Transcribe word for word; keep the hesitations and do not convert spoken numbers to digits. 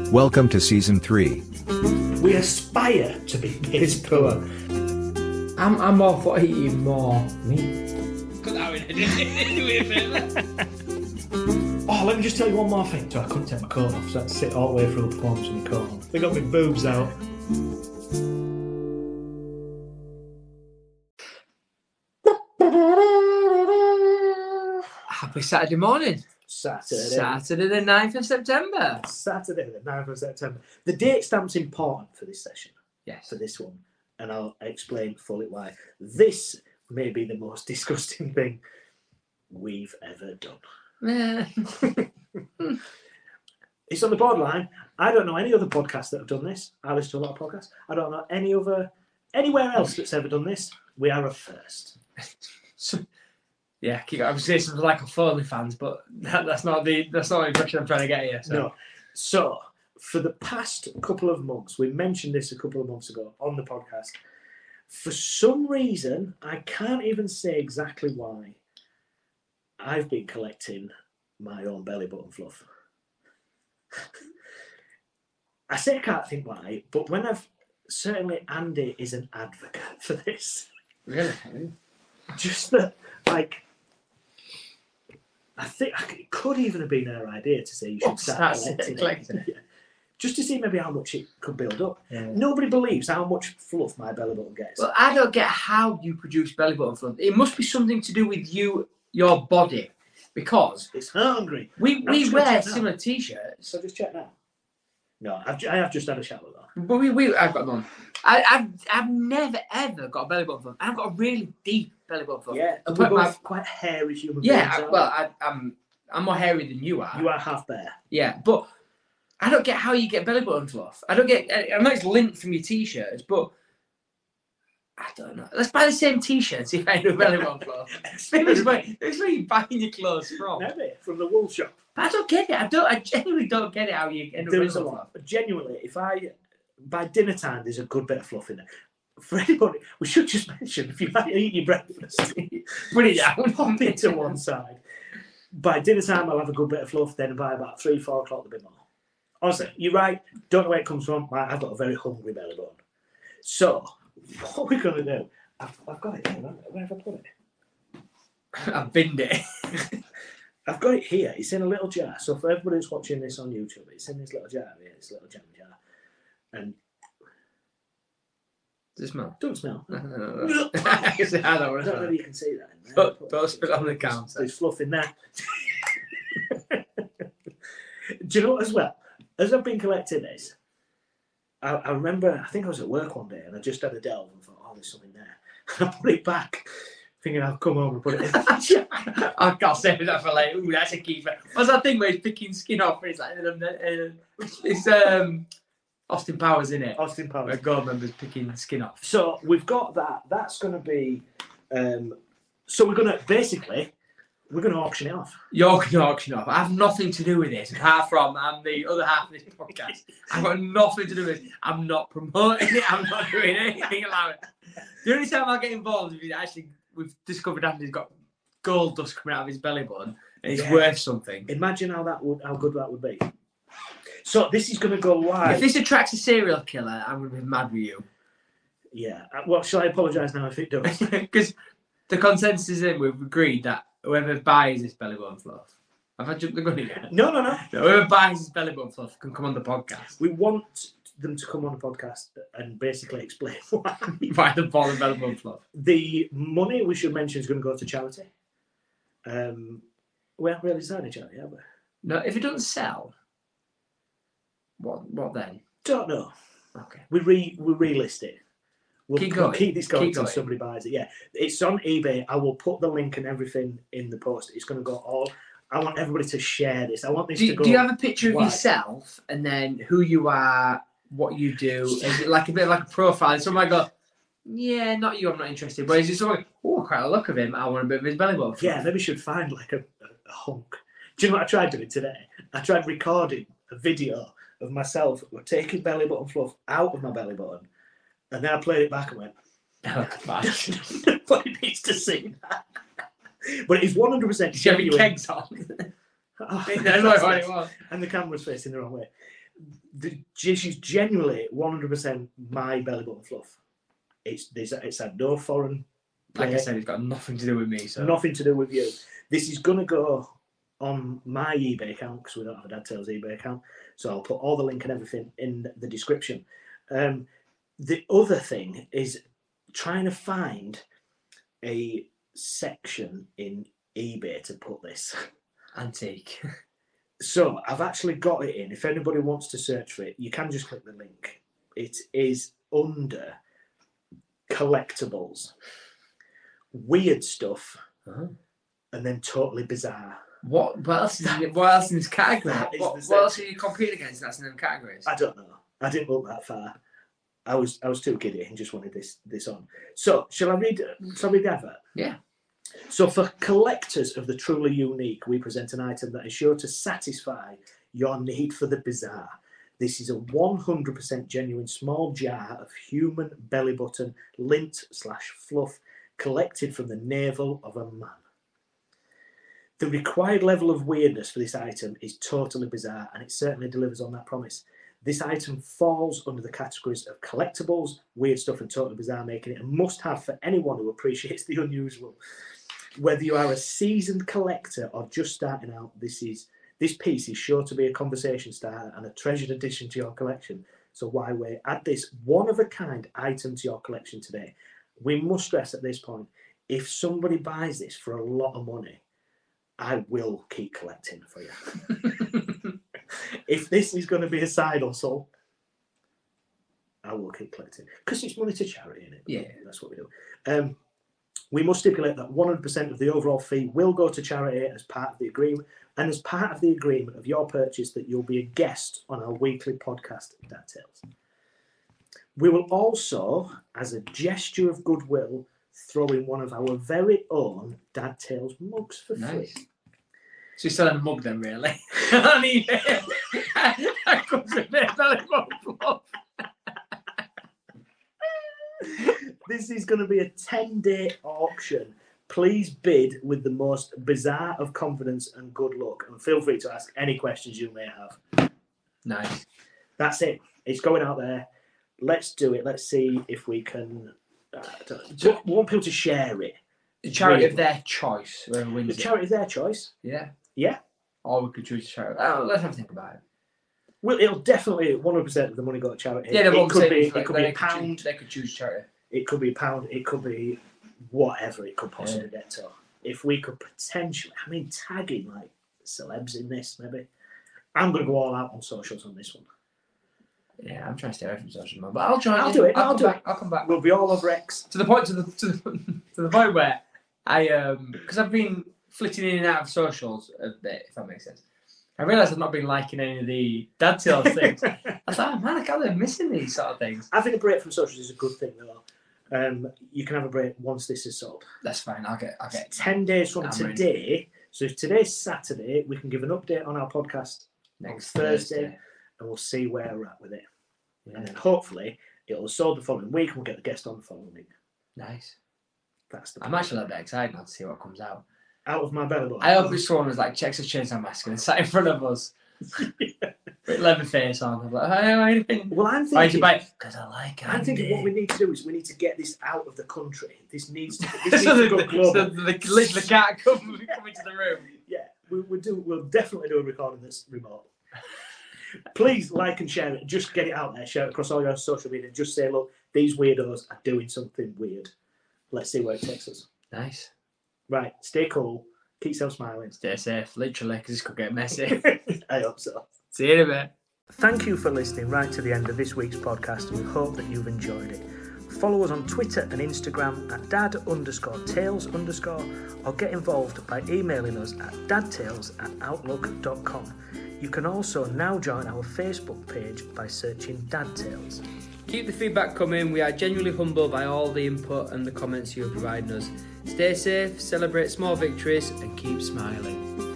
Welcome to season three. We aspire to be piss poor. I'm, I'm all for eating more meat. Cut that in, do me a favour. Oh, let me just tell you one more thing. So I couldn't take my coat off, so I had to sit all the way through the performance with my coat on. They got my boobs out. Happy Saturday morning. Saturday. Saturday the ninth of September. Saturday, the ninth of September. The date stamp's important for this session, Yes. for this one, and I'll explain fully why. This may be the most disgusting thing we've ever done. Eh. It's on the borderline. I don't know any other podcasts that have done this. I listen to a lot of podcasts. I don't know any other, anywhere else that's ever done this. We are a first. So, yeah, I was saying something like a Foley fans, but that, that's not the that's not the impression I'm trying to get here. So. No. So, for the past couple of months, we mentioned this a couple of months ago on the podcast. For some reason, I can't even say exactly why, I've been collecting my own belly button fluff. I say I can't think why, but when I've certainly Andy is an advocate for this. Really? Just that, like, I think it could even have been her idea to say you should Oh, start start collecting it. collecting it. Yeah. Just to see maybe how much it could build up. Yeah. Nobody believes how much fluff my belly button gets. Well, I don't get how you produce belly button fluff. It must be something to do with you, your body, because It's hungry. we, I'm we just gonna wear check now. similar t-shirts. So just check now. No, I've, ju- I have just had a shower though. But we, we I've got none. I, I've I've never ever got a belly button fluff. I've got a really deep belly button fluff. Yeah, and To we're put my- both quite hairy human Yeah, beings. I, aren't well, I, I'm I'm more hairy than you are. we? You are half bear. Yeah, but I don't get how you get belly button fluff. I don't get. I I know it's lint from your t-shirts, but I don't know. Let's buy the same t-shirts if I do belly button fluff. Maybe it's where, it's where you're buying your clothes from. Maybe from the wool shop. But I don't get it. I don't. I genuinely don't get it how you end up There with is a belly lot. button Genuinely, if I by dinner time, there's a good bit of fluff in there. For anybody, we should just mention if you might eat your breakfast, fluff. Put it down. pop it to one side. By dinner time, I'll have a good bit of fluff. Then by about three, four o'clock, there'll be more. Honestly, you're right. Don't know where it comes from. I've got a very hungry belly button. So, what we're going to do? I've, I've got it here. Where have I put it? I've binned it. I've got it here. It's in a little jar. So for everybody who's watching this on YouTube, it's in this little jar here. This little jam jar, and Does it smell? don't smell. I don't know. I don't I know. don't know if you can see that. In there. Don't, don't spit on the counter. There's fluff in there. Do you know what, as well? As I've been collecting this, I, I remember, I think I was at work one day and I just had a delve and thought, oh, there's something there. And I put it back, thinking I'll come home and put it in. I can't save that for later. Ooh, that's a keeper. What's that thing where he's picking skin off? And it's like, uh, uh, it's um, Austin Powers, in it? Austin Where Powers. God members picking skin off. So we've got that. That's going to be, um, so we're going to, basically, we're going to auction it off. You're going to auction off. I have nothing to do with this, apart from I'm the other half of this podcast. I've got nothing to do with this. I'm not promoting it. I'm not doing anything about it. The only time I get involved is actually we've discovered Andy's got gold dust coming out of his belly button and it's Yeah. worth something. Imagine how that would, how good that would be. So this is going to go live. If this attracts a serial killer, I'm going to be mad with you. Yeah. Uh, Well, shall I apologise now if it does? Because the consensus is in, we've agreed that whoever buys this belly button fluff, have I jumped the gun again? No, no, no. No, whoever buys this belly button fluff can come on the podcast. We want them to come on the podcast and basically explain why. Buy the ball and belly button fluff. The money, we should mention, is going to go to charity. Um, we haven't really decided charity, have we? No, if it doesn't sell, what what then? Don't know. Okay. We re we relist it. We'll Keep we'll going. keep this going Keep until going. somebody buys it. Yeah, it's on eBay. I will put the link and everything in the post. It's going to go all. I want everybody to share this. I want this Do, to you- go. do you have a picture of wide. yourself and then who you are, what you do? Is it like a bit like a profile? And someone go, yeah, not you, I'm not interested. But is it someone, oh, quite a look of him, I want a bit of his belly button. Yeah, maybe we should find like a, a, a hunk. Do you know what I tried doing today? I tried recording a video of myself taking belly button fluff out of my belly button, and then I played it back and went, Oh, bad. nobody needs to see that. But it's one hundred percent Did you have your genuine. kegs on? Oh, That's not what it was. and the camera's facing the wrong way. the, this is genuinely one hundred percent my belly button fluff. It's there's, it's had no foreign. Like I play, said, it's got nothing to do with me. So nothing to do with you. This is gonna go on my eBay account because we don't have a Dad Tales eBay account. So I'll put all the link and everything in the description. Um, the other thing is trying to find a section in eBay to put this. Antique. So I've actually got it in. If anybody wants to search for it, you can just click the link. It is under collectibles, weird stuff, Uh-huh. and then totally bizarre. What? What else? Is in, what else in this category? That is What, the what else are section. you competing against? That's in them categories. I don't know. I didn't look that far. I was I was too giddy and just wanted this this on. So shall I read? Shall I read the advert? Yeah. So for collectors of the truly unique, we present an item that is sure to satisfy your need for the bizarre. This is a one hundred percent genuine small jar of human belly button lint slash fluff collected from the navel of a man. The required level of weirdness for this item is totally bizarre, and it certainly delivers on that promise. This item falls under the categories of collectibles, weird stuff, and totally bizarre, making it a must-have for anyone who appreciates the unusual. Whether you are a seasoned collector or just starting out, this is this piece is sure to be a conversation starter and a treasured addition to your collection. So why wait? Add this one-of-a-kind item to your collection today. We must stress at this point, if somebody buys this for a lot of money, I will keep collecting for you. If this is going to be a side hustle, I will keep collecting. Because it's money to charity, isn't it? Yeah. That's what we do. Um, we must stipulate that one hundred percent of the overall fee will go to charity as part of the agreement, and as part of the agreement of your purchase that you'll be a guest on our weekly podcast, Dad Tales. We will also, as a gesture of goodwill, throw in one of our very own Dad Tales mugs for Nice. free. So you're selling a mug then, really? On eBay. That comes with a belly button fluff. This is going to be a ten-day auction. Please bid with the most bizarre of confidence and good luck, and feel free to ask any questions you may have. Nice. That's it. It's going out there. Let's do it. Let's see if we can. Uh, So- we want people to share it. The charity Really? of their choice, whoever The wins it. charity is their choice. Yeah. Yeah. Or we could choose a charity. Oh, let's have a think about it. Well, it'll definitely one hundred percent of the money go to charity. Yeah, no, but it I'm could saying be. is, like, It could then be a they could choose- pound. They could choose charity. It could be a pound. It could be whatever it could possibly get to. If we could potentially, I mean, tagging like celebs in this, maybe. I'm going to go all out on socials on this one. Yeah, I'm trying to stay away from social media, but I'll try. I'll and- do it, I'll, I'll come do back. it. I'll come back We'll be all over X. to the point to the to the, to the point where I um because I've been flitting in and out of socials a bit, if that makes sense. I realised I've not been liking any of the Dad Tales things. I thought, oh, man, I can't believe I'm missing these sort of things. Having a break from socials is a good thing, though. Um, you can have a break once this is sold. That's fine. I'll get. I'll get Ten days from I'm today. So if today's Saturday, we can give an update on our podcast next on Thursday, Thursday. and we'll see where we're at with it. Yeah. And then hopefully it'll have sold the following week, and we'll get the guest on the following week. Nice. That's the I'm actually a little bit excited now to see what comes out. out of my belly button. I hope it's someone was like checks a chainsaw massacre and sat in front of us with leather face on. I'm like, hey, why anything? Well, I'm Why did you thinking. buy it? Because I like it. I'm thinking what we need to do is we need to get this out of the country. This needs to. This so needs the, to go global. so the, the, the cat come, come into the room. Yeah, we, we'll do. We'll definitely do a recording this remote. Please like and share it. Just get it out there. Share it across all your social media. Just say, look, these weirdos are doing something weird. Let's see where it takes us. Nice. Right. Stay cool. Keep yourself smiling. Stay safe, literally, because this could get messy. I hope so. See you in a bit. Thank you for listening right to the end of this week's podcast, and we hope that you've enjoyed it. Follow us on Twitter and Instagram at dad underscore tales underscore, or get involved by emailing us at dadtales at outlook dot com. You can also now join our Facebook page by searching Dad Tales. Keep the feedback coming. We are genuinely humbled by all the input and the comments you are providing us. Stay safe, celebrate small victories, and keep smiling.